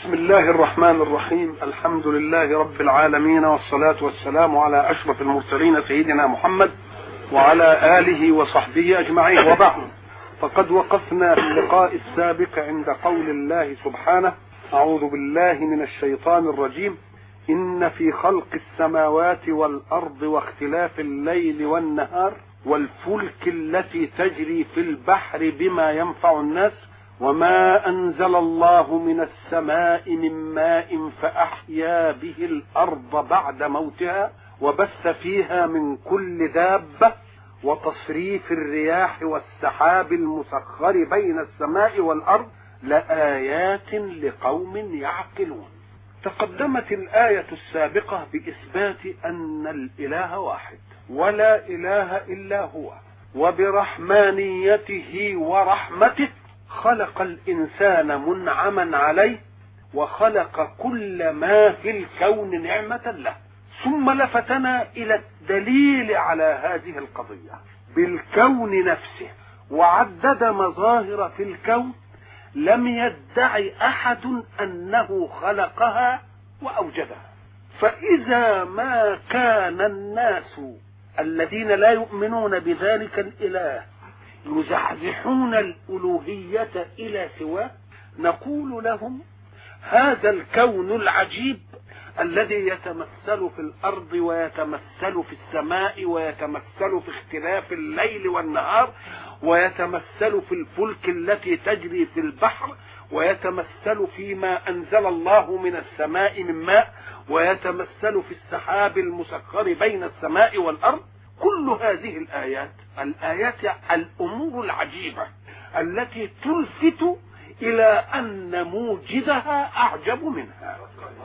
بسم الله الرحمن الرحيم. الحمد لله رب العالمين، والصلاة والسلام على أشرف المرسلين سيدنا محمد وعلى آله وصحبه أجمعين، وبعد. فقد وقفنا في اللقاء السابق عند قول الله سبحانه: أعوذ بالله من الشيطان الرجيم: إن في خلق السماوات والأرض واختلاف الليل والنهار والفلك التي تجري في البحر بما ينفع الناس وما أنزل الله من السماء من ماء فأحيا به الأرض بعد موتها وبث فيها من كل دابة وتصريف الرياح والسحاب المسخر بين السماء والأرض لآيات لقوم يعقلون. تقدمت الآية السابقة بإثبات أن الإله واحد ولا إله إلا هو، وبرحمانيته ورحمته خلق الإنسان منعما عليه وخلق كل ما في الكون نعمة له. ثم لفتنا إلى الدليل على هذه القضية بالكون نفسه، وعدد مظاهر في الكون لم يدعي أحد أنه خلقها وأوجدها. فإذا ما كان الناس الذين لا يؤمنون بذلك الإله يزحزحون الألوهية إلى سواه، نقول لهم: هذا الكون العجيب الذي يتمثل في الأرض ويتمثل في السماء ويتمثل في اختلاف الليل والنهار ويتمثل في الفلك التي تجري في البحر ويتمثل فيما أنزل الله من السماء من ماء ويتمثل في السحاب المسخر بين السماء والأرض، كل هذه الآيات الأمور العجيبة التي تلفت إلى أن موجدها أعجب منها،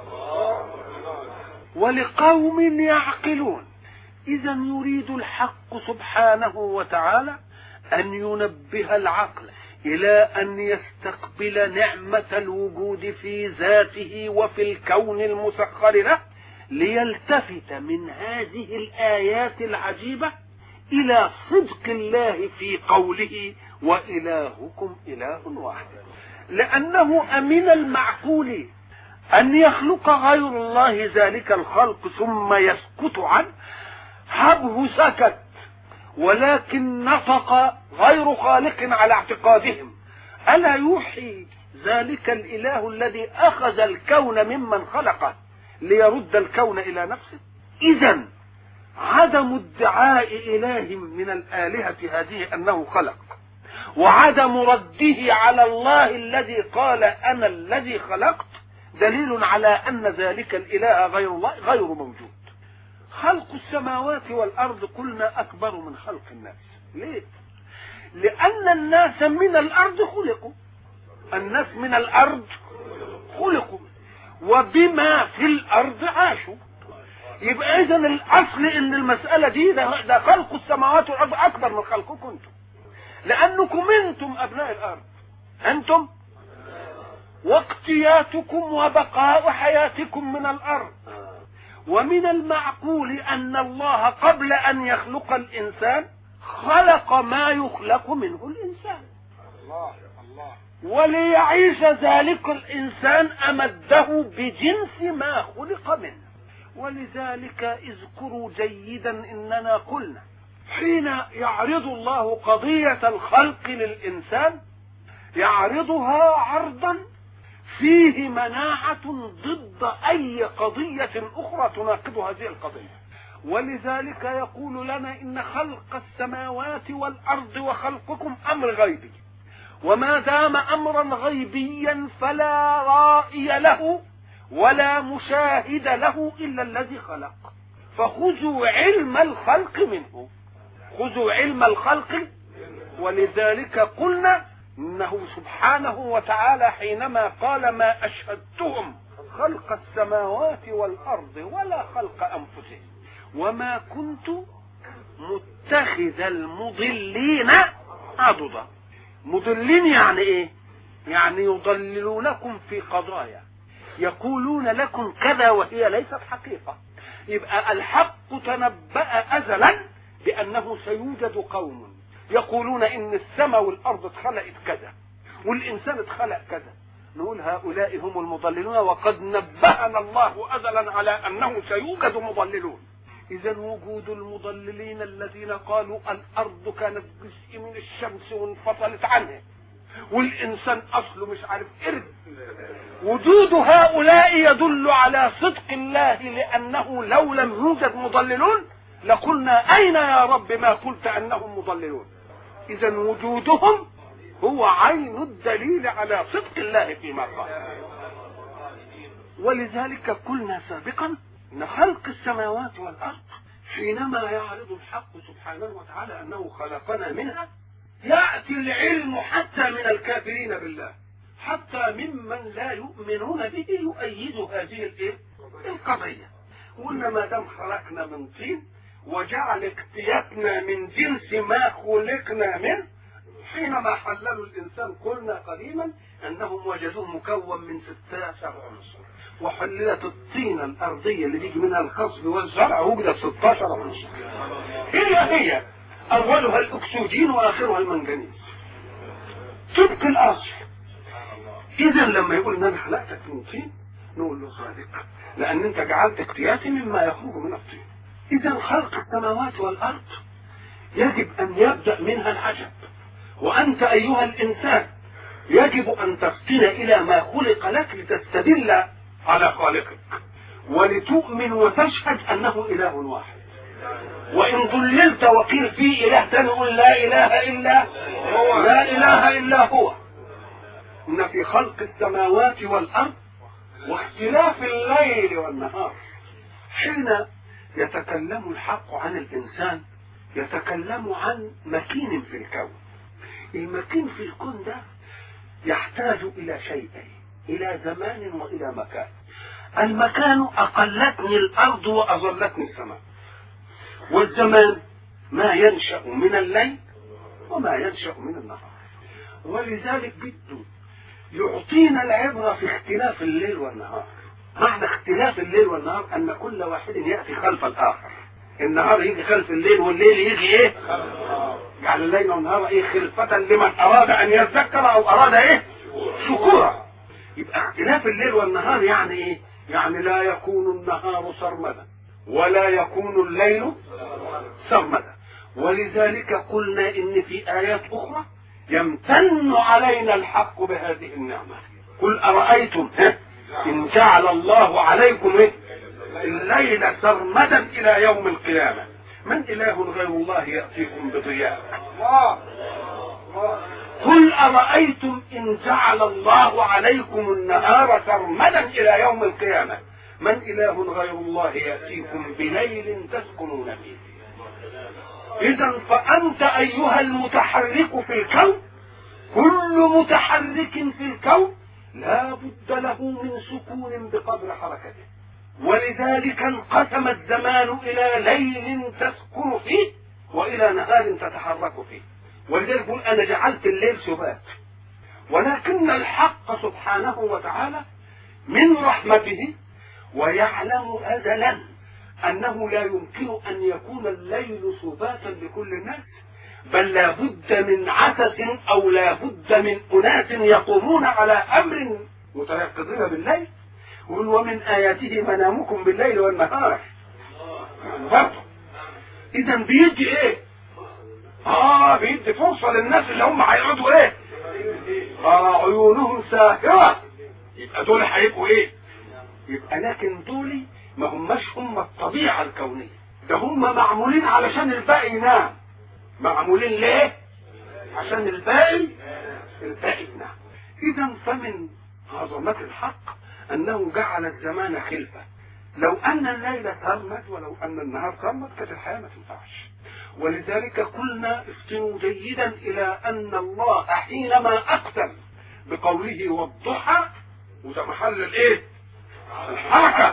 ولقوم يعقلون. إذا يريد الحق سبحانه وتعالى أن ينبه العقل إلى أن يستقبل نعمة الوجود في ذاته وفي الكون المسخر له، ليلتفت من هذه الآيات العجيبة إلى صدق الله في قوله: وإلهكم إله واحد. لأنه من المعقول أن يخلق غير الله ذلك الخلق ثم يسكت عنه. هبه سكت، ولكن نطق غير خالق على اعتقادهم. ألا يوحي ذلك الإله الذي أخذ الكون ممن خلقه ليرد الكون إلى نفسه؟ إذن عدم ادعاء إله من الآلهة هذه أنه خلق، وعدم رده على الله الذي قال أنا الذي خلقت، دليل على أن ذلك الإله غير الله غير موجود. خلق السماوات والأرض قلنا أكبر من خلق الناس. ليه؟ لأن الناس من الأرض خلقوا، الناس من الأرض خلقوا وبما في الأرض عاشوا. يبقى إذن الأصل إن المسألة دي ده خلق السماوات والأرض أكبر من خلقكم أنتم، لأنكم أنتم أبناء الأرض، أنتم واقتياتكم وبقاء حياتكم من الأرض. ومن المعقول أن الله قبل أن يخلق الإنسان خلق ما يخلق منه الإنسان، وليعيش ذلك الإنسان أمده بجنس ما خلق منه. ولذلك اذكروا جيدا إننا قلنا حين يعرض الله قضية الخلق للإنسان يعرضها عرضا فيه مناعة ضد أي قضية أخرى تناقض هذه القضية. ولذلك يقول لنا إن خلق السماوات والأرض وخلقكم أمر غيبي، وما دام أمرا غيبيا فلا رائي له ولا مشاهد له إلا الذي خلق. فخذوا علم الخلق منه، خذوا علم الخلق. ولذلك قلنا إنه سبحانه وتعالى حينما قال: ما أشهدتهم خلق السماوات والأرض ولا خلق أنفسهم وما كنت متخذ المضلين عضدا. مضلين يعني إيه؟ يعني يضللونكم في قضايا، يقولون لكم كذا وهي ليست حقيقة. يبقى الحق تنبأ أزلا بأنه سيوجد قوم يقولون إن السماء والأرض اتخلقت كذا والإنسان اتخلق كذا، نقول هؤلاء هم المضللون، وقد نبهنا الله أزلا على أنه سيوجد مضللون. إذا وجود المضللين الذين قالوا الأرض كانت جزء من الشمس وانفصلت عنها والإنسان أصله مش عارف قرد، وجود هؤلاء يدل على صدق الله، لأنه لو لم يوجد مضللون لقلنا أين يا رب ما قلت أنهم مضللون. إذا وجودهم هو عين الدليل على صدق الله فيما قال. ولذلك قلنا سابقا ان خلق السماوات والارض حينما يعرض الحق سبحانه وتعالى انه خلقنا منها، ياتي العلم حتى من الكافرين بالله، حتى ممن لا يؤمنون به يؤيد هذه القضيه. وقلنا ما دام خلقنا من طين وجعل اكتياتنا من جنس ما خلقنا منه، حينما حللوا الانسان قلنا قديما انهم وجدوه مكون من 16 عنصر، وحللت الطينه الارضيه اللي بيجي منها الخصب والزرع وجدت 16 عنصر، هي اولها الاكسجين واخرها المنجنيز طبق الاصل. اذا لما يقول ان انا خلقتك من طين نقول له صادق، لان انت جعلت اكتياتي مما يخرج من الطين. اذا خلق السماوات والارض يجب ان يبدا منها العجب، وأنت أيها الإنسان يجب أن تفطن إلى ما خلق لك لتستدل على خالقك، ولتؤمن وتشهد أنه إله واحد. وإن ضللت وقيل فيه إله تنقل لا إله إلا هو، لا إله إلا هو. إن في خلق السماوات والأرض واختلاف الليل والنهار. حين يتكلم الحق عن الإنسان يتكلم عن مكين في الكون. المكين في الكون ده يحتاج إلى شيئين، إلى زمان وإلى مكان. المكان أقلتني الأرض وأظلتني السماء، والزمان ما ينشأ من الليل وما ينشأ من النهار. ولذلك بده يعطينا العبرة في اختلاف الليل والنهار. معنى اختلاف الليل والنهار أن كل واحد يأتي خلف الآخر. النهار يجي خلف الليل والليل يجي ايه؟ جعل الليل والنهار ايه؟ خلفة لمن اراد ان يذكر او اراد ايه؟ شكورا. يبقى اختلاف الليل والنهار يعني ايه؟ يعني لا يكون النهار سرمدا ولا يكون الليل سرمدا. ولذلك قلنا ان في ايات اخرى يمتن علينا الحق بهذه النعمة. قل ارأيتم ان جعل الله عليكم ايه؟ الليل سرمدا الى يوم القيامة من اله غير الله يأتيكم بضياء. قل أرأيتم إن جعل الله عليكم النهار سرمدا إلى يوم القيامة من إله غير الله يأتيكم بليل تسكنون فيه. إذا فأنت أيها المتحرك في الكون، كل متحرك في الكون لا بد له من سكون بقدر حركته. ولذلك انقسم الزمان إلى ليل تسكن فيه وإلى نهار تتحرك فيه. ولذلك يقول أنا جعلت الليل سبات. ولكن الحق سبحانه وتعالى من رحمته ويعلم أزلا أنه لا يمكن أن يكون الليل سباتا لكل الناس، بل لا بد من عسس أو لا بد من أناس يقومون على أمر متيقظين بالليل. ومن آياته منامكم بالليل والنهار. برضه إذا بيدي إيه؟ بيدي فرصة للناس اللي هم هيقعدوا إيه؟ عيونهم ساهرة. يبقى دول هيبقوا إيه؟ يبقى لكن دول ما هماش هم الطبيعة الكونية، ده هم معمولين علشان الباقي ينام. معمولين ليه؟ عشان الباقي ينام. إذا فمن عظمة الحق أنه جعل الزمان خلفة. لو أن الليل سرمد ولو أن النهار سرمد كانت الحياة ما تنفعش. ولذلك قلنا افتنوا جيدا إلى أن الله حينما أقسم بقوله والضحى، وده محل الإيه؟ الحركة.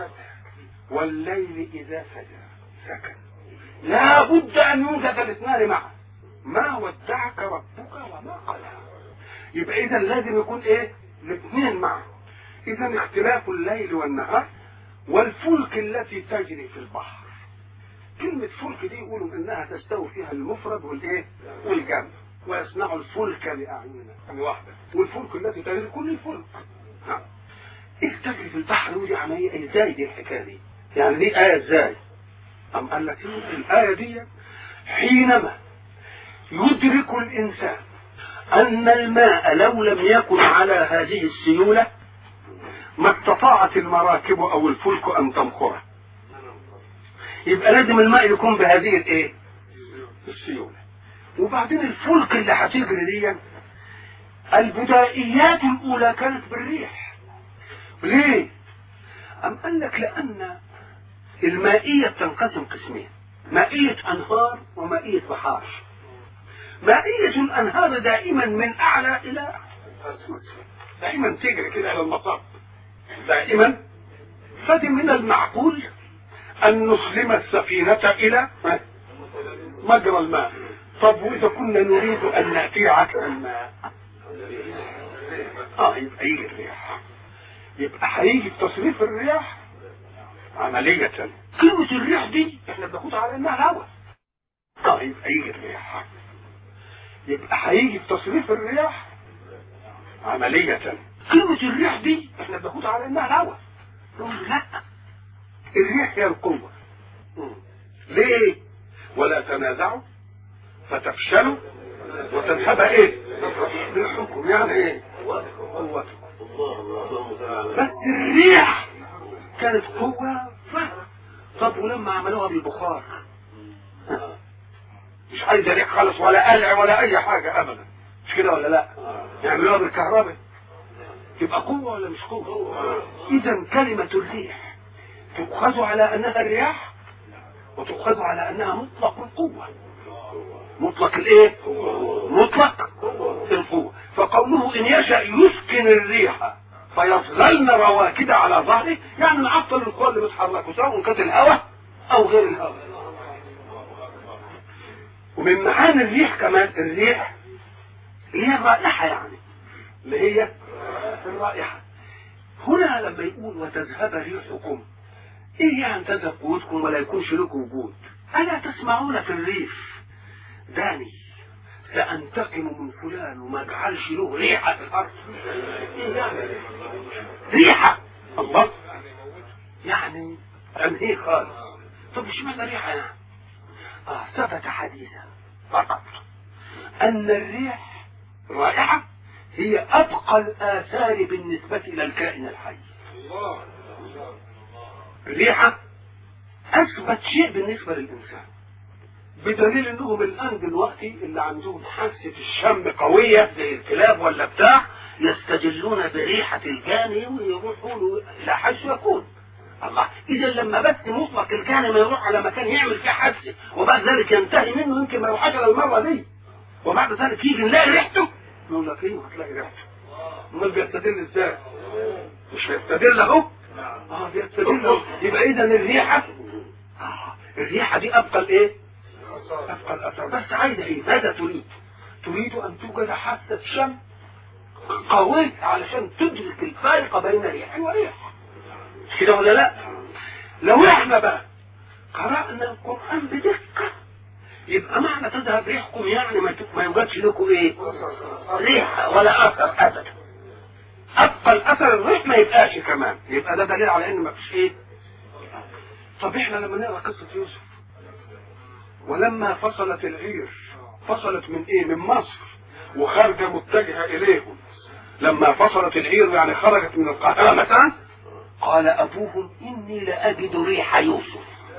والليل إذا سكن لا بد أن يوجد الاثنان معا. ما ودعك ربك وما قلى. يبقى إذا لازم يكون إيه؟ الاثنين معا. إذا اختلاف الليل والنهار. والفلك التي تجري في البحر، كلمة فلك دي يقولوا انها تستوي فيها المفرد والايه؟ والجمع. ويصنع الفلك بأعيننا يعني واحدة، والفلك التي تجري كل الفلك. نعم. ايه تجري في البحر ودي عملية ازاي دي الحكاية دي؟ يعني دي آية ازاي؟ أم قال لك الآية دي حينما يدرك الإنسان أن الماء لو لم يكن على هذه السيولة ما استطاعت المراكب أو الفلك أن تمخره، يبقى لازم الماء يكون بهذه الايه؟ السيولة. وبعدين الفلك اللي هتجري دي البدائيات الأولى كانت بالريح. ليه؟ أم قال لك لأن المائية تنقسم قسمين، مائية أنهار ومائية بحار. مائية الأنهار دائما من أعلى إلى دائما تجري كده إلى المصب دائما، فدي من المعقول أن نسلم السفينة إلى مجرى الماء. طب وإذا كنا نريد أن نأتي عكس الماء يبقى يجي الرياح، يبقى هيجي تصريف الرياح عملية. كلمة الريح دي احنا بناخدها على انها الهواء. يبقى يجي الرياح، يبقى هيجي تصريف الرياح عملية. كلمة الريح دي احنا بناخدها على انها الهواء. لا، الريح هي القوة. ليه؟ ولا تنازعوا فتفشلوا وتذهب ايه؟ ريحكم. يعني ايه؟ قوتكم. بس الريح كانت قوة فهمة. طب ولما عملوها بالبخار مش عايزة ريح خالص ولا قلع ولا اي حاجة ابدا، مش كده ولا لا؟ يعملوها بالكهرباء تبقى قوة ولا مش قوة؟ اذا كلمة الريح تؤخذ على انها الرياح وتؤخذ على انها مطلق القوة. مطلق الايه؟ مطلق القوة. فقوله ان يشأ يسكن الريح فيظللن رواكد على ظهره، يعني نعطل القوى اللي بتحركه سواء كانت الهواء او غير الهواء. ومن معاني الريح كمان الريح اللي هي الرائحة، يعني اللي هي الرائحة. هنا لما يقول وتذهب ريحكم، ايه يعني تذهب قوتكم ولا يكونش لكم وجود؟ الا تسمعون في الريف داني سأنتقم من فلان وما اجعلش له ريحة في الارض؟ ايه يعني ريحة؟ الله، يعني تنهيه خالص. طب مش معنى ريحة يعني؟ ثبت حديثا فقط ان الريح رائحة هي ابقى الاثار بالنسبة الى الكائن الحي. الريحة اثبت شيء بالنسبة للانسان، بدليل انهم الان دلوقتي اللي عندهم حاسة الشم قوية زي الكلاب ولا بتاع يستجلون بريحة الجاني ويروحوا له الى حيث يكون. الله، اذا لما بس مطلق الجاني ما يروح على مكان يعمل فيه حادثة وبعد ذلك ينتهي منه، يمكن ما يروحش على المرة دي وبعد ذلك يجي نلاقي ريحته، يقول لك ايه هتلاقي ريحته؟ امال بيستدل ازاي؟ مش بيستدل اهو. بيستدل اهو. يبقى اذا الريحة الريحة دي ابقى الايه؟ ابقى الاثر. بس عايزه ايه؟ ماذا تريد؟ تريد ان توجد حاسة شم قوية علشان تدرك الفارق بين ريح وريح، كده ولا لا؟ لو احنا بقى قرأنا القرآن بدقة يبقى معنى تذهب ريحكم يعني ما يوجدش لكم ايه؟ ريح ولا اثر ابدا. ابقى الاثر الريح ما يبقاش كمان، يبقى ده دليل على ان ما فيش ايه. طب احنا لما نقرا قصة يوسف ولما فصلت العير، فصلت من ايه؟ من مصر وخارجة متجهة اليهم. لما فصلت العير يعني خرجت من القاهرة مثلا، قال ابوهم اني لاجد ريح يوسف.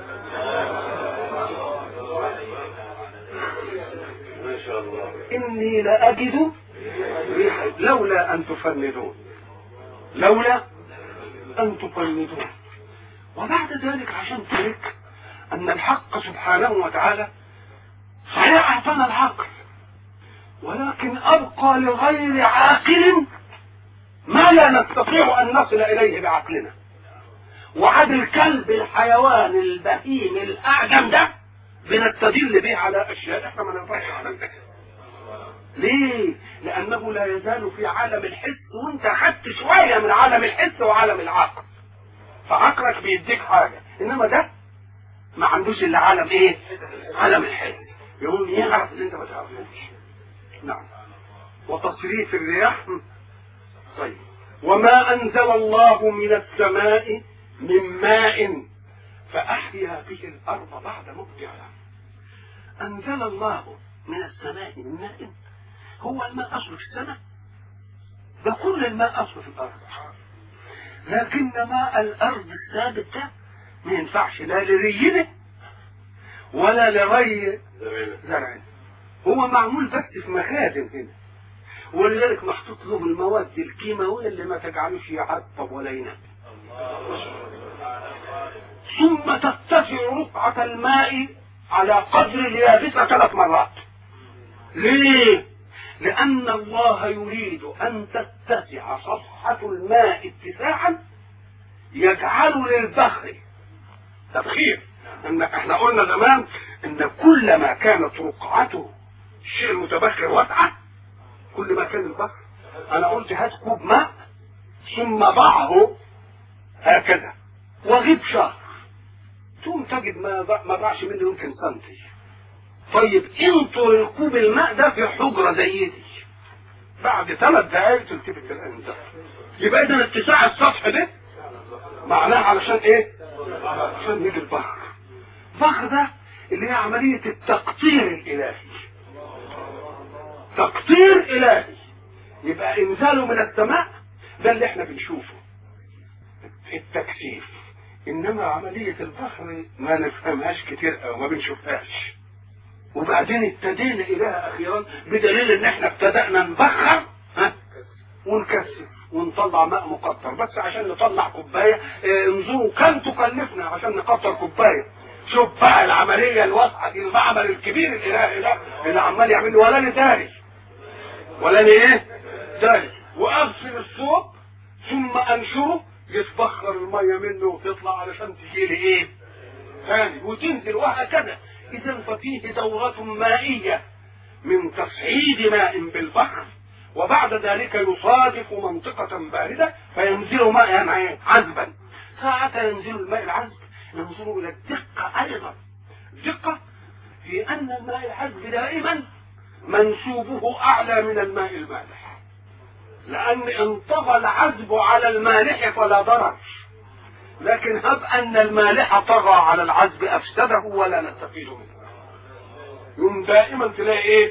ما شاء الله. اني لاجد ريح، لولا ان تفندون، لولا ان تفندون. وبعد ذلك عشان تدرك ان الحق سبحانه وتعالى صحيح اعطانا العقل، ولكن ابقى لغير عاقل ما لا نستطيع ان نصل اليه بعقلنا. وعاد الكلب الحيوان البهيم الاعجم ده بنستدل به على اشياء احنا ما نقدرش عليها. ليه؟ لانه لا يزال في عالم الحس، وانت اخدت شويه من عالم الحس وعالم العقل، فعقلك بيديك حاجه، انما ده ما عندوش الا عالم ايه؟ عالم الحس. يقوم يعرف اللي انت ما تعرفوش. نعم. وتصريف الرياح. طيب، وما أنزل الله من السماء من ماء فأحيا به الأرض بعد موتها. أنزل الله من السماء من ماء، هو الماء أصل في السماء، ده كل الماء أصل في الأرض، لكن ماء الأرض الثابت ده ما ينفعش لا لرينه ولا لري زرع، هو معمول بس في مخازن هنا، ولذلك محطوط له المواد الكيماوية اللي ما تجعلوش يعطب ولا ينام. ثم تتسع رقعة الماء على قدر اليابسة 3 مرات. ليه؟ لأن الله يريد أن تتسع صفحة الماء اتساعا يجعل للبخر تبخير. احنا قلنا زمان ان كلما كانت رقعته الشيء المتبخر واسعة كل ما كان البخر. انا قلت هات كوب ماء ثم ضعه هكذا وغيب شهر ثم تجد ما ضاعش منه يمكن سنتي. طيب انطر الكوب الماء ده في حجرة زي دي بعد 3 دقائق تلتفت الانزال. يبقى اذا اتساع السطح ده معناه علشان ايه؟ عشان يجي البخر. البخر ده اللي هي عملية التقطير الالهي، تقطير الهي. يبقى انزاله من السماء ده اللي احنا بنشوفه التكثيف، انما عملية البخر ما نفهمهاش كتير او ما بنشوفهاش. وبعدين ابتدينا اليها اخيرا بدليل ان احنا ابتدأنا نبخر ونكثف ونطلع ماء مقطر. بس عشان نطلع كوبايه انظروا كم تكلفنا عشان نقطر كوبايه. شوف بقى العمليه الواسعه دي، المعمل الكبير الالهي ده اللي عمال يعمل ولا لي داري ولا لي ايه داري، واغسل الثوب ثم انشره يتبخر الميه منه وتطلع علشان تجي لي ايه ثاني وتنزل وهكذا. اذا ففيه دورة مائية من تصعيد ماء بالبحر، وبعد ذلك يصادف منطقة باردة فينزل ماء عذبا. ساعة ينزل الماء العذب ننظر الى الدقة ايضا، الدقة في ان الماء العذب دائما منسوبه اعلى من الماء المالح، لان ان طغى العذب على المالح فلا ضرر، لكن هب ان المالح طغى على العذب افسده ولا نستفيد منه. يوم دائما تلاقي ايه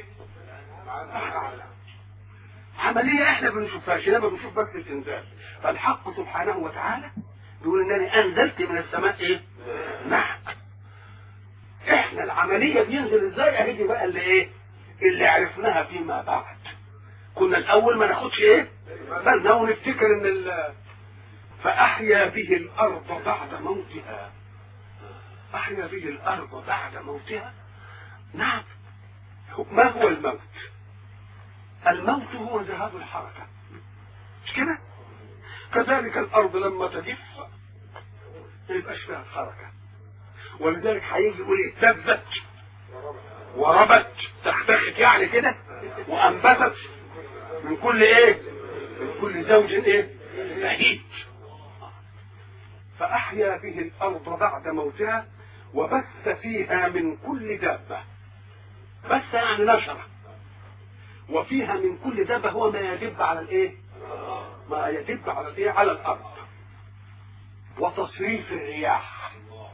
عملية احنا بنشوفهاش، انما بنشوف بس الانزال. فالحق سبحانه وتعالى بيقول انني انزلت من السماء ايه نعم. احنا العملية بينزل ازاي اهدي بقى اللي ايه اللي عرفناها فيما بعد. كنا الاول ما ناخدش ايه بالنا ونفتكر ان فأحيا به الأرض بعد موتها. أحيا به الأرض بعد موتها. نعم. ما هو الموت؟ الموت هو ذهاب الحركة، مش كده؟ كذلك الأرض لما تجف ما يبقاش فيها الحركة، ولذلك هيجي يقول ايه دبت وربت تختخت يعني كده وأنبتت من كل ايه من كل زوج ايه بهيج. فأحيا به الأرض بعد موتها وبث فيها من كل دابة. بث يعني نشر، وفيها من كل دابة هو ما يدب على الايه ما يدب على الايه على الأرض. وتصريف الرياح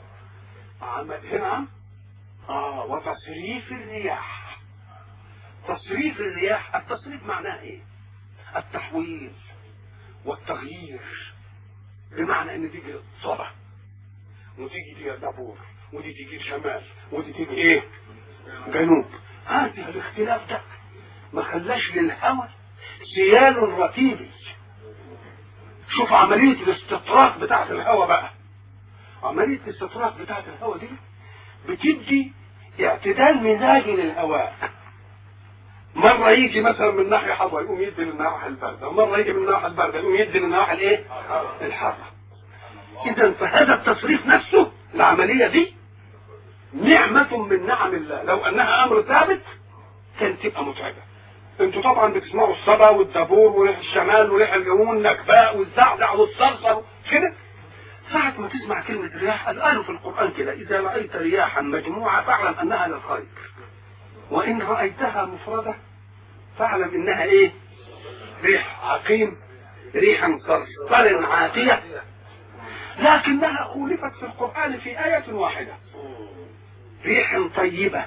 هنا وتصريف الرياح. تصريف الرياح، التصريف معناه ايه؟ التحويل والتغيير، بمعنى ان تيجي صبا وتيجي دبور ودي تيجي شمال ودي تيجي ايه جنوب. هذا الاختلاف ده ما خلاش للهوى سيال رتيبي. شوف عملية الاستطراق بتاعت الهوى بقى، عملية الاستطراق بتاعت الهوى دي بتدي اعتدال مزاجي للهواء. مرة يجي مثلا من ناحية حضرة يقوم يدي للنواحي الباردة، ومرة يجي من النواحي الباردة يقوم يدي للنواحي الايه الحارة. اذا فهذا التصريف نفسه العملية دي نعمة من نعم الله، لو انها امر ثابت كانت تبقى متعبة. انتوا طبعا بتسمعوا الصبا والدبور وريح الشمال وريح الجنوب والنكباء والزعزع والصرصر كده. ساعة ما تسمع كلمة رياح قالوا في القرآن كده إذا رأيت رياحا مجموعة فاعلم أنها للخير، وإن رأيتها مفردة فاعلم انها ايه؟ ريح عقيم، ريحا صرصر عاتية، لكنها خولفت في القرآن في آية واحدة، ريح طيبة.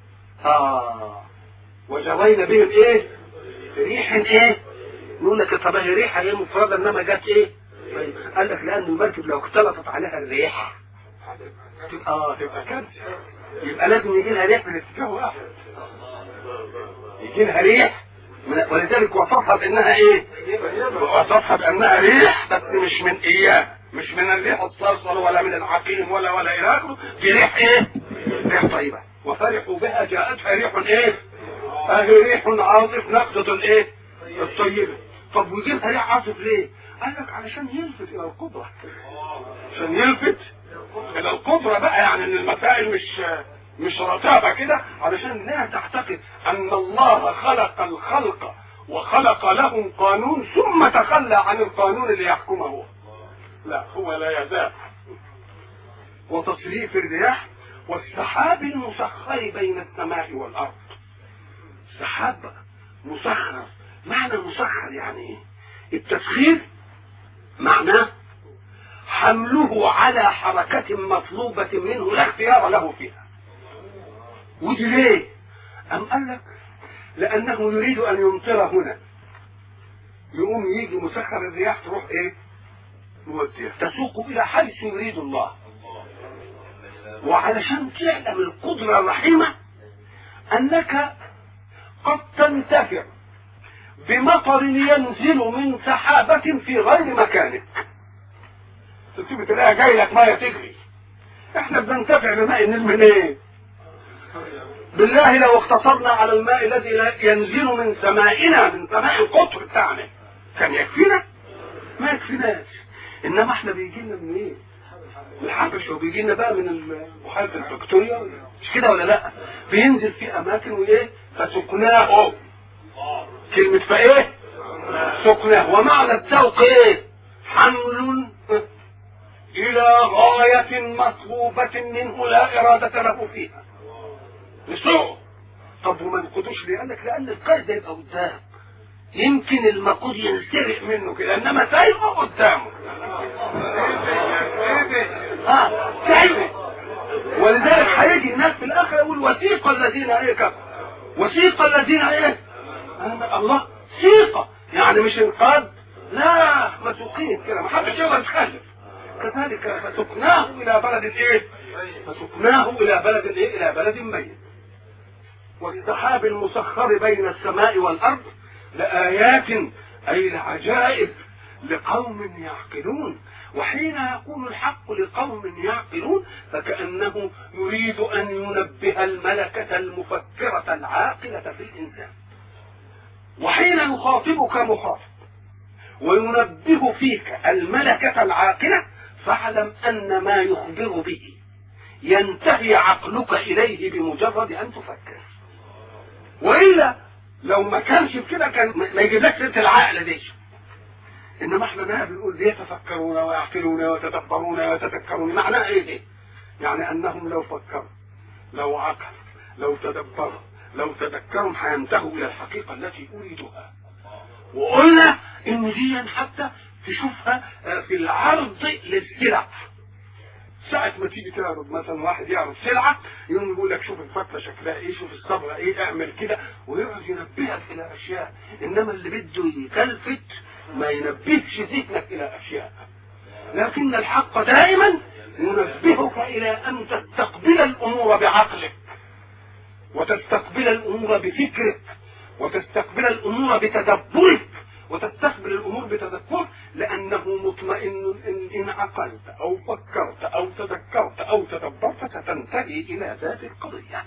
وجرينا بهم ايه؟ ريح ايه؟ نقول لك طب هي ريحة ايه مفردة انما جت ايه؟ قال لك لان المركب لو اختلطت عليها الريح تبقى كارثة، يبقى لازم يجي لها ريح من اتجاه واحد، يجي لها ريح ولذلك وصفها بانها ايه؟ وصفها بانها ريح، بس مش من اياه، مش من الريح الصرصر ولا من العقيم ولا الى اخره، دي ريح ايه؟ ريح طيبة. وفرحوا بها جاءتها ريح ايه؟ اهي ريح عاصف نقضة الايه؟ الطيبة. طب ويجيبها ريح عاصف ليه؟ قال لك علشان يلفت الى القدرة، عشان يلفت الى القدرة بقى، يعني ان المسائل مش رتابة كده، علشان لا تعتقد ان الله خلق الخلق وخلق لهم قانون ثم تخلى عن القانون اللي يحكمه هو. لا، هو لا يزال. وتصريف الرياح والسحاب المسخر بين السماء والارض. سحاب مسخر، معنى مسخر يعني ايه؟ التسخير معناه حمله على حركة مطلوبة منه لا اختيار له فيها. ودي ليه؟ أم قال لك لأنه يريد أن يمطر هنا، يقوم يجي مسخر الرياح تروح ايه؟ مودية تسوق إلى حيث يريد الله. وعلشان تعلم القدرة الرحيمة أنك قد تنتفع بمطر ينزل من سحابة في غير مكانك، تسيب تلاقيها جاي لك ميه تجري. احنا بننتفع بماء النيل من ايه؟ بالله لو اقتصرنا على الماء الذي ينزل من سمائنا، من سماء القطر بتاعنا، كان يكفينا؟ ما يكفيناش. انما احنا بيجي لنا من ايه؟ من الحبش، وبيجي لنا بقى من بحيره الفيكتوريا، مش كده ولا لا؟ بينزل في اماكن وايه؟ فسقناه. كلمه فايه؟ سقناه. ومعنى السوق ايه؟ حمل الى غاية مطلوبة منه لا ارادة له فيها، لسوء. طب وما نقودوش ليه؟ قال لك لان القائد ده يبقى قدام، يمكن المقود ينسرق منه كده، انما سايقه قدامه. سايقه. ولذلك هيجي الناس في الاخر يقول وثيق الذين ايه كفروا، وثيق الذين ايه؟ الله ثيقة، يعني مش انقاذ، لا، مسوقين كده، ما حدش يقدر يتخلف. كذلك فسقناه الى بلد ايه؟ فسقناه الى بلد ايه؟ الى بلد ميت. والسحاب المسخر بين السماء والارض لآيات، اي لعجائب لقوم يعقلون. وحين يقول الحق لقوم يعقلون فكأنه يريد ان ينبه الملكة المفكرة العاقلة في الانسان. وحين يخاطبك مخاطب وينبه فيك الملكة العاقلة فاعلم أن ما يخبر به ينتهي عقلك إليه بمجرد أن تفكر. وإلا لو ما كانش بكده كان ما يجيبلكش سيرة العقل دي. إنما احنا بقى بنقول يتفكرون ويعقلون ويتدبرون ويتذكرون. معناه إيه دي؟ يعني أنهم لو فكروا، لو عقلوا، لو تدبروا، لو تذكروا هينتهوا إلى الحقيقة التي أريدها. وقلنا إن دي حتى تشوفها في العرض للسلع. ساعة ما تيجي تعرض مثلا، واحد يعرض سلعة يقوم يقول لك شوف الفتلة شكلها ايه، شوف الصبغة ايه، اعمل كده، ويقعد ينبهك الى اشياء. انما اللي بده يكلفت ما ينبهش ذهنك الى اشياء، لكن الحق دائما ينبهك الى ان تستقبل الامور بعقلك، وتستقبل الامور بفكرك، وتستقبل الامور بتدبرك، وتستقبل الامور بتذكر، لانه مطمئن ان عقلت او فكرت او تذكرت او تدبرت ستنتهي الى ذات القضيه.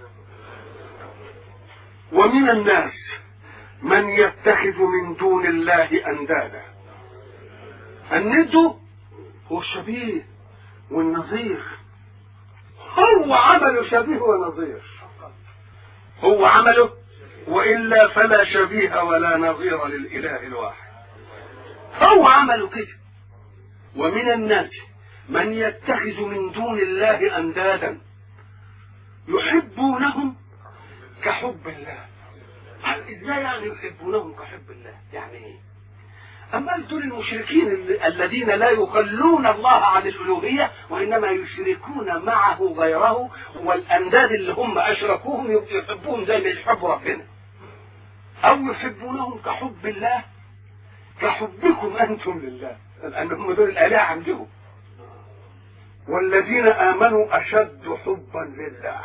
ومن الناس من يتخذ من دون الله اندادا. الند هو الشبيه والنظير، هو عمله شبيه ونظير، هو عمله، وإلا فلا شبيه ولا نظير للإله الواحد، هو عمله كده. ومن الناس من يتخذ من دون الله أندادا يحبونهم كحب الله. ازاي يعني يحبونهم كحب الله؟ يعني ايه؟ اما قال دول المشركين الذين لا يخلون الله عن الالوهيه وانما يشركون معه غيره، والانداد اللي هم اشركوهم يحبوهم زي ما يحب ربنا، او يحبونهم كحب الله كحبكم انتم لله، لانهم دول الالهه عندهم. والذين امنوا اشد حبا لله.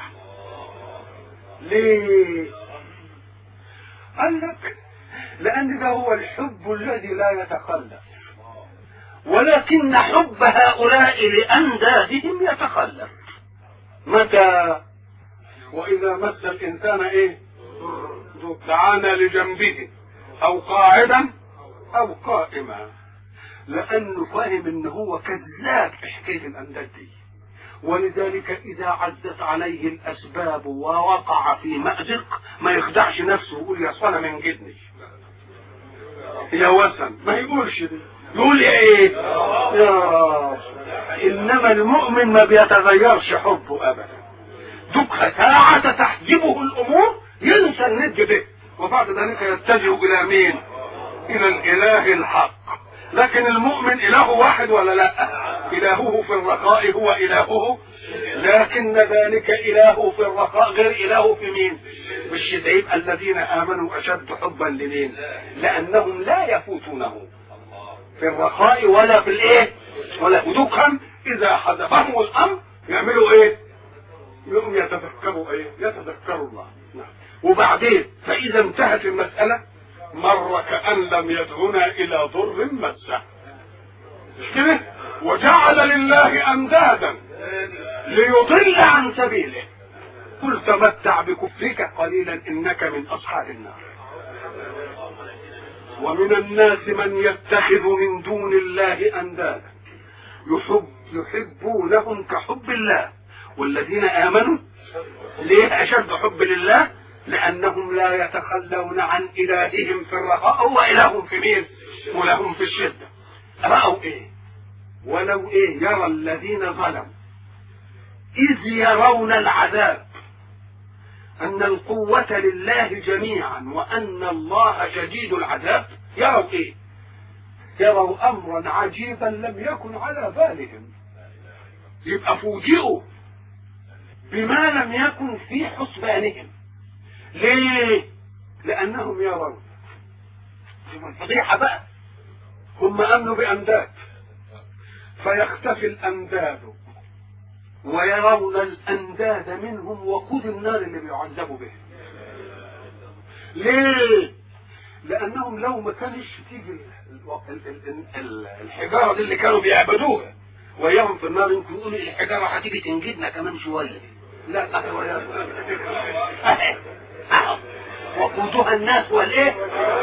ليه؟ قال لك لان ده هو الحب الذي لا يتخلف، ولكن حب هؤلاء لاندادهم يتخلف. متى؟ واذا مس الانسان ايه؟ دعانا لجنبه او قاعدا او قائما، لانه فاهم ان هو كذاب في حكايه الانداد دي، ولذلك اذا عزت عليه الاسباب ووقع في مأزق ما يخدعش نفسه ويقول يا صنم من جدني يا وثن، ما يقولش ده، يقول ايه؟ يا رب. انما المؤمن ما بيتغيرش حبه ابدا، دك ساعة تحجبه الامور ينسى الند به، وبعد ذلك يتجه الى مين؟ الى الاله الحق. لكن المؤمن اله واحد ولا لا؟ الهه في الرخاء هو الهه، لكن ذلك الهه في الرخاء غير الهه في مين؟ في الشدة. يبقى الذين امنوا اشد حبا لمين؟ لانهم لا يفوتونه في الرخاء ولا في الايه؟ ولا ودكهم اذا حذفهم الامر يعملوا ايه؟ يقوم يتذكروا ايه؟ يتذكروا الله. وبعدين فاذا انتهت المسألة مر كأن لم يدعنا الى ضر مسه، مش كده؟ وجعل لله اندادا ليضل عن سبيله، قل تمتع بكفرك قليلا انك من اصحاب النار. ومن الناس من يتخذ من دون الله اندادا يحبونهم كحب الله والذين امنوا. ليه اشد حب لله؟ لانهم لا يتخلون عن الههم في الرخاء، هو الههم في مين؟ ولهم في الشده. راوا ايه؟ ولو ايه؟ يرى الذين ظلموا اذ يرون العذاب ان القوة لله جميعا وان الله شديد العذاب. يروا ايه؟ يروا امرا عجيبا لم يكن على بالهم، يبقى فوجئوا بما لم يكن في حسبانهم. ليه؟ لانهم يرون الفضيحة بقى، هم امنوا بانداد فيختفي الانداد ويرون الانداد منهم وقود النار اللي بيعذبوا به. ليه؟ لانهم لو ما كانش تيجي الحجاره دي اللي كانوا بيعبدوها وياهم في النار يمكن يقولوا الحجاره هتيجي تنجدنا كمان شويه. لا، وقودها الناس والايه؟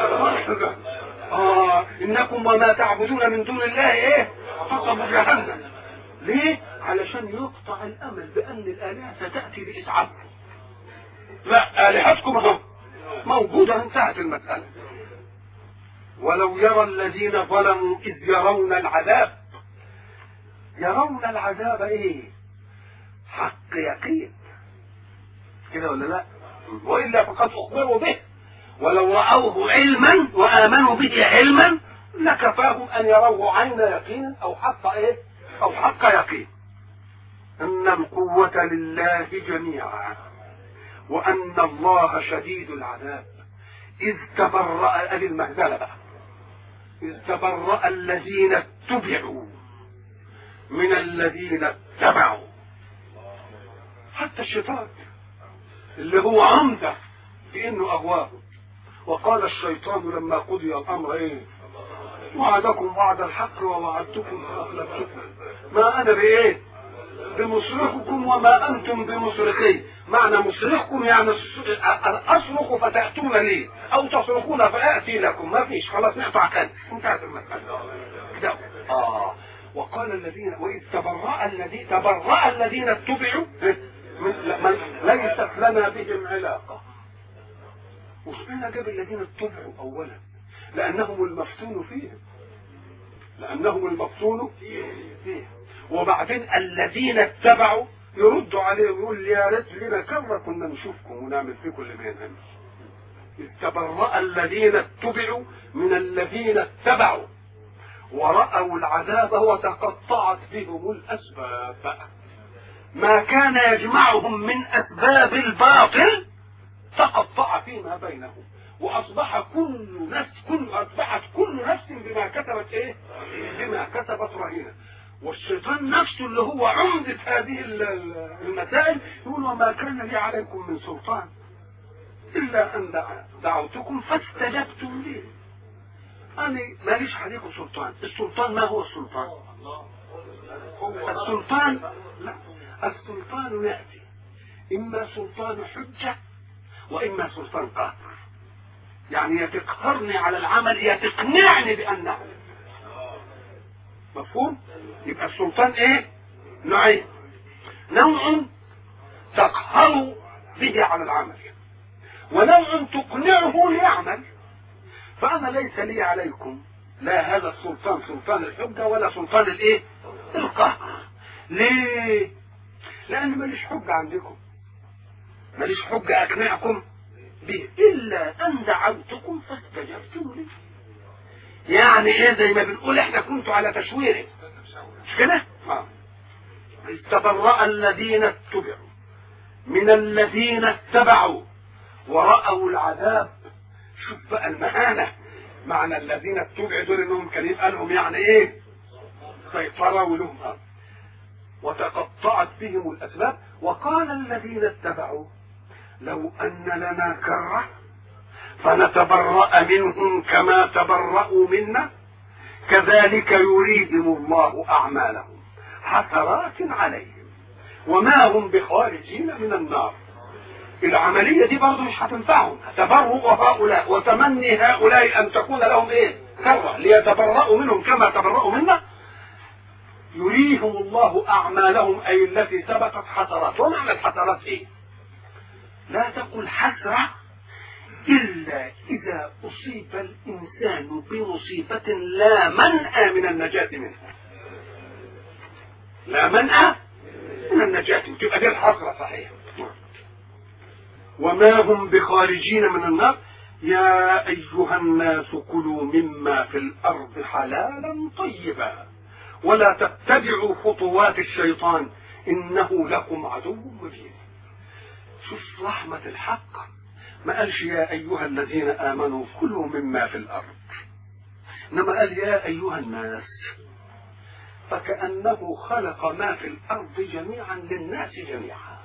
انكم وما تعبدون من دون الله ايه؟ حطبوا جهنم. ليه؟ علشان يقطع الامل بان الالهه ستاتي باسعافكم. لا، الهتكم اهو موجوده، انتهت المساله. ولو يرى الذين ظلموا اذ يرون العذاب. يرون العذاب ايه؟ حق يقين كده ولا لا؟ والا فقد اخبروا به، ولو راوه علما وامنوا به علما لكفاهم ان يروه عين يقين او حق ايه؟ او حق يقين. ان القوة لله جميعا وان الله شديد العذاب. اذ تبرأ المهزلة بقى، اذ تبرأ الذين اتبعوا من الذين اتبعوا. حتى الشيطان اللي هو عمده في انه اغواه. وقال الشيطان لما قضي الامر ايه؟ وعدكم وعد الحق ووعدتكم فاخلفتكم ما انا بايه؟ بمصرخكم وما انتم بمصرخي. معنى مصرخكم يعني اصرخ فتاتون لي او تصرخون فاتي لكم. ما فيش، خلاص نقطع كلام، انتهت المساله كده. وقال الذين واذ تبرأ الذين اتبعوا من ليست لنا بهم علاقه. وسبحانه جاب الذين اتبعوا اولا لانهم المفتون فيهم، وبعدين الذين اتبعوا يردوا عليهم يقول يا ريت لنا كره كنا نشوفكم ونعمل فيكم اللي بينهم. إذ تبرأ الذين اتبعوا من الذين اتبعوا ورأوا العذاب وتقطعت بهم الأسباب. ما كان يجمعهم من أسباب الباطل تقطع فيما بينهم، وأصبحت كل نفس بما كتبت إيه؟ بما كتبت رهينة. والشيطان نفسه اللي هو عمدة هذه المسائل يقول وما كان لي عليكم من سلطان إلا أن دعوتكم فاستجبتم لي. أنا ماليش عليكم سلطان. السلطان ما هو السلطان؟ السلطان لا، السلطان يأتي إما سلطان حجة وإما سلطان قهر. يعني يتقهرني على العمل يتقنعني بأن أعمل. مفهوم؟ يبقى السلطان إيه؟ نوعين. نوع تقهر به على العمل، ونوع تقنعه ليعمل. فأنا ليس لي عليكم لا هذا السلطان سلطان الحجة ولا سلطان الإيه؟ القهر. ليه؟ لأن ماليش حجة عندكم، ماليش حجة أقنعكم به إلا أن دعوتكم فاستجبتم لي. يعني إيه؟ زي ما بنقول إحنا كنتوا على تشويره، مش كده؟ إذ تبرأ الذين اتبعوا من الذين اتبعوا ورأوا العذاب. شوف بقى المهانة. معنى الذين اتبعوا دول إنهم كان يبقى لهم يعني إيه؟ سيطرة ولهم أمر. وتقطعت بهم الأسباب. وقال الذين اتبعوا لو أن لنا كرة فنتبرأ منهم كما تبرأوا منا كذلك يريهم الله أعمالهم حسرات عليهم وما هم بخارجين من النار. العملية دي برضو مش هتنفعهم. تبرؤ هؤلاء وتمني هؤلاء أن تكون لهم إيه؟ كرة ليتبرأوا منهم كما تبرأوا منا يريهم الله أعمالهم أي التي سبقت حسرات. ومعنى الحسرات إيه؟ لا تقل حسرة إلا إذا أصيب الإنسان بمصيبة لا منأى من النجاة منها. لا منأى من النجاة، تبقى دي الحسرة صحيح. وما هم بخارجين من النار. يا أيها الناس كلوا مما في الأرض حلالا طيبا ولا تتبعوا خطوات الشيطان إنه لكم عدو مبين. شوف رحمة الحق، ما قالش يا أيها الذين آمنوا كلوا مما في الأرض، إنما قال يا أيها الناس، فكأنه خلق ما في الأرض جميعا للناس جميعا.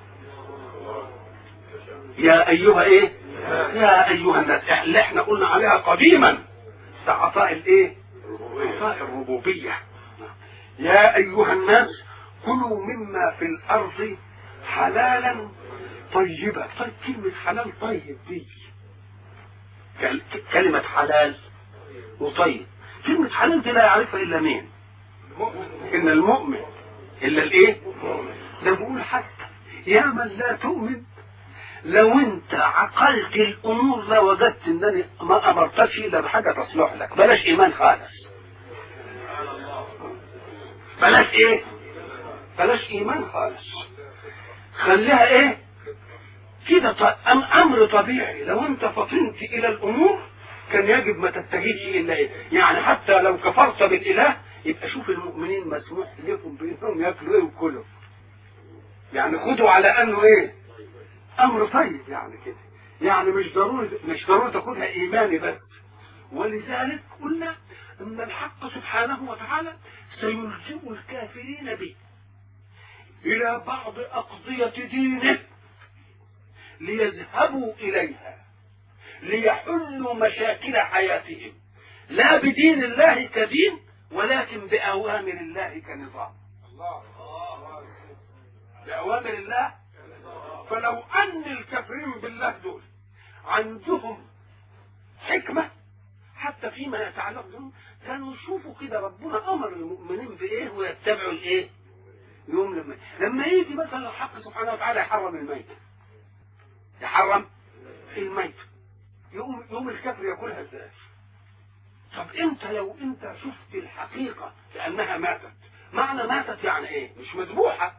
يا أيها إيه؟ يا أيها الناس اللي احنا قلنا عليها قديما عطاء الإيه؟ عطاء الربوبية. يا أيها الناس كلوا مما في الأرض حلالا طيبا. طيب كلمة حلال طيب دي كلمة حلال وطيب، كلمة حلال دي لا يعرفها إلا مين؟ إن المؤمن. إلا الإيه؟ ده بقول حتى يا من لا تؤمن لو أنت عقلت الأمور لوجدت أنني ما أمرتش إلا بحاجة تصلح لك. بلاش إيمان خالص. بلاش إيه؟ بلاش إيمان خالص. خليها إيه؟ كده أمر طبيعي. لو أنت فطنت إلى الأمور كان يجب ما تتجهش إلا إيه؟ يعني حتى لو كفرت بالإله يبقى شوف المؤمنين مسموح لكم بأنهم يأكلوا إيه وكلوا. يعني خدوا على أنه إيه؟ أمر طيب يعني كده. يعني مش ضروري تاخدها إيماني بس. ولذلك قلنا أن الحق سبحانه وتعالى سيلجئ الكافرين به إلى بعض أقضية دينه ليذهبوا إليها ليحلوا مشاكل حياتهم لا بدين الله كدين ولكن بأوامر الله كنظام. بأوامر الله. فلو أن الكافرين بالله دول عندهم حكمة حتى فيما يتعلق بهم كانوا يشوفوا كده ربنا أمر المؤمنين بإيه ويتبعوا الإيه. يوم لما يجي مثلا الحق سبحانه وتعالى يحرم الميت، يحرم الميت، يوم الكافر ياكلها ازاي؟ طب انت لو انت شفت الحقيقة لأنها ماتت، معنى ماتت يعني ايه؟ مش مذبوحة.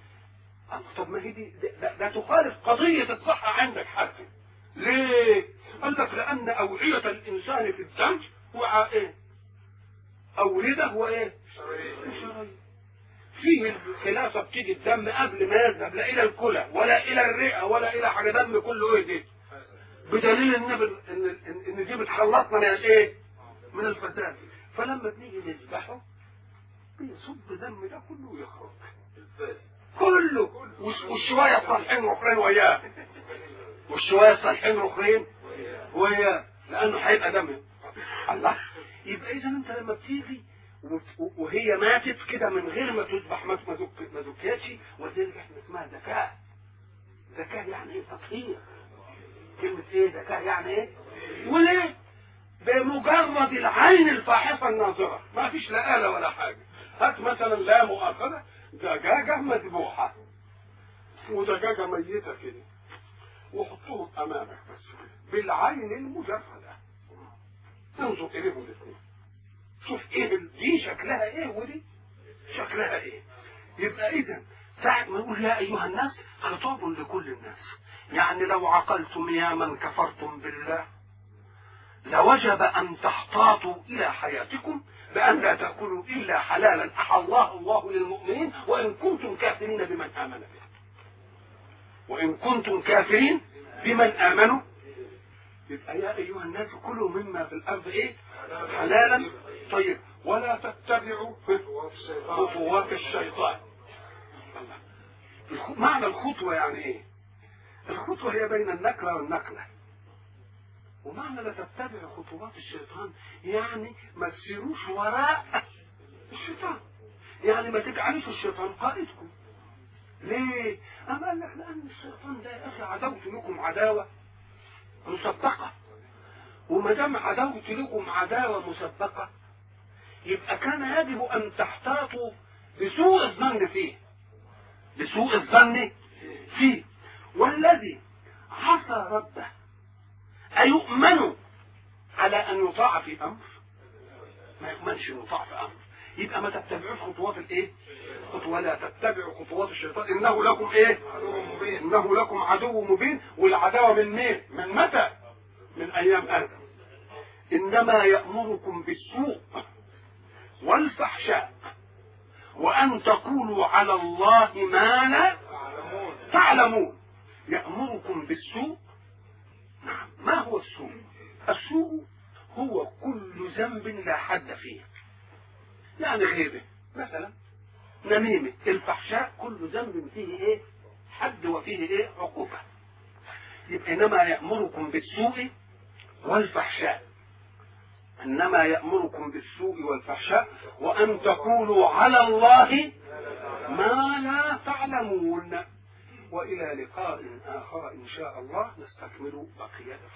طب ما هي دي ده تخالف قضية الصحة عندك حتى. ليه؟ قال لك لان اوعية الانسان في الدم وعاء ايه؟ اوردة وايه؟ شرايين. فيه الخلافة بتيجي الدم قبل ما يذهب لا الى الكلى ولا الى الرئة ولا الى حاجة، دم كله ايه دي؟ بدليل ان دي بتخلصنا من الايه؟ من الفساد. فلما بنيجي نذبحه بيصب دم ده كله ويخرج كله، والشوية الصالحين الاخرين وياه، والشوية الصالحين الاخرين وياه، لانه هيبقى دم. الله، يبقى اذا انت لما بتيجي وهي ماتت كده من غير ما تذبح ما ذكيتش، ولذلك احنا اسمها ذكاء. ذكاء يعني ايه؟ تطهير. كلمة ايه ذكاء يعني ايه؟ وليه؟ بمجرد العين الفاحصة الناظرة، ما فيش لا آلة ولا حاجة. هات مثلا لا مؤاخذة دجاجة مذبوحة ودجاجة ميتة كده وحطوهم امامك بس كده بالعين المجردة، انظر اليهم الاثنين، شوف ايه دي شكلها ايه ودي شكلها ايه. يبقى اذا ساعة ما نقول يا ايها الناس خطاب لكل الناس، يعني لو عقلتم يا من كفرتم بالله لوجب ان تحتاطوا الى حياتكم بان لا تاكلوا الا حلالا احله الله للمؤمنين وان كنتم كافرين بمن امن به. وان كنتم كافرين بمن امنوا. يبقى يا ايها الناس كلوا مما في الارض ايه؟ حلالا. طيب ولا تتبعوا خطوات الشيطان. معنى الخطوة يعني ايه؟ الخطوة هي بين النكلة والنقلة. ومعنى لا تتبعوا خطوات الشيطان يعني ما تسيروش وراء الشيطان، يعني ما تجعلوش الشيطان قائدكم. ليه؟ أما قال لك لأن الشيطان ده يا أخي عداوته لكم عداوة مسبقة، وما دام عداوته لكم عداوة مسبقة يبقى كان يجب أن تحتاطوا بسوء الظن فيه، بسوء الظن فيه. والذي عصى ربه أيؤمن على أن يطاع في أمر؟ ما يؤمنش أن يطاع في أمر. يبقى ما تتبعوش خطوات الايه؟ ولا تتبعوا خطوات الشيطان انه لكم ايه؟ انه لكم عدو مبين. والعداوه من مين؟ من متى؟ من ايام ادم. انما يأمركم بالسوء والفحشاء وان تقولوا على الله ما لا تعلمون. يأمركم بالسوء. نعم. ما هو السوء؟ السوء هو كل ذنب لا حد فيه، يعني غيبه مثلا، نميمه. الفحشاء كل ذنب فيه ايه؟ حد وفيه ايه؟ عقوبه. يبقى انما يأمركم بالسوء والفحشاء، انما يأمركم بالسوء والفحشاء وان تقولوا على الله ما لا تعلمون. والى لقاء اخر ان شاء الله نستكمل بقية